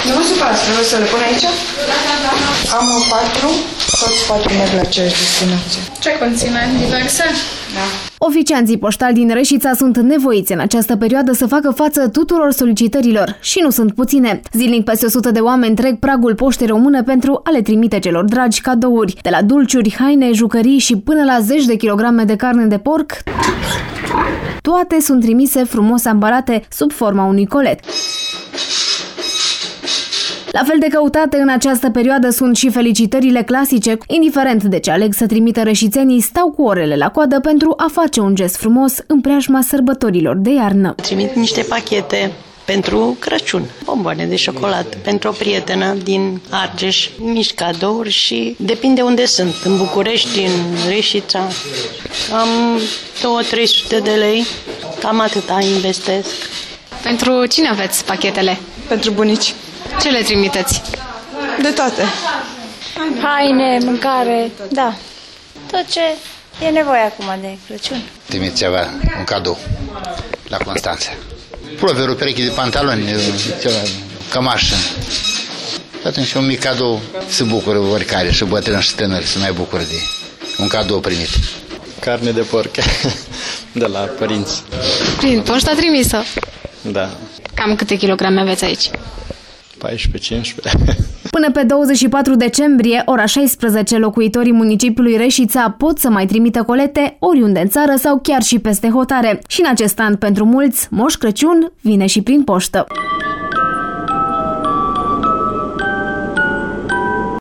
Nu vă supărați, trebuie să le pun aici? Am 4, toți 4 merg la aceeași destinație. Ce conține? Diverse? Da. Oficianții poștali din Reșița sunt nevoiți în această perioadă să facă față tuturor solicitărilor și nu sunt puține. Zilnic peste 100 de oameni trec pragul poștei române pentru a le trimite celor dragi cadouri. De la dulciuri, haine, jucării și până la 10 de kilograme de carne de porc, toate sunt trimise frumos ambalate sub forma unui colet. La fel de căutate în această perioadă sunt și felicitările clasice. Indiferent de ce aleg să trimită reșițenii, stau cu orele la coadă pentru a face un gest frumos în preajma sărbătorilor de iarnă. Trimit niște pachete pentru Crăciun, bomboane de ciocolată, pentru o prietenă din Argeș, mici cadouri și depinde unde sunt, în București, în Reșița. Am 200-300 de lei, cam atâta investesc. Pentru cine aveți pachetele? Pentru bunici. Ce le trimiteți? De toate. Haine, mâncare, da. Tot ce e nevoie acum de Crăciun. Trimit ceva, un cadou la Constanța. Ploverul, pereche de pantaloni, ceva, cămașă. Atunci un mic cadou se bucură oricare, și bătrân și tânăr, se mai bucură de un cadou primit. Carne de porc de la părinți. Prin poșta trimisă? Da. Cam câte kilograme aveți aici? 14-15. Până pe 24 decembrie, ora 16, locuitorii municipiului Reșița pot să mai trimită colete oriunde în țară sau chiar și peste hotare. Și în acest an, pentru mulți, Moș Crăciun vine și prin poștă.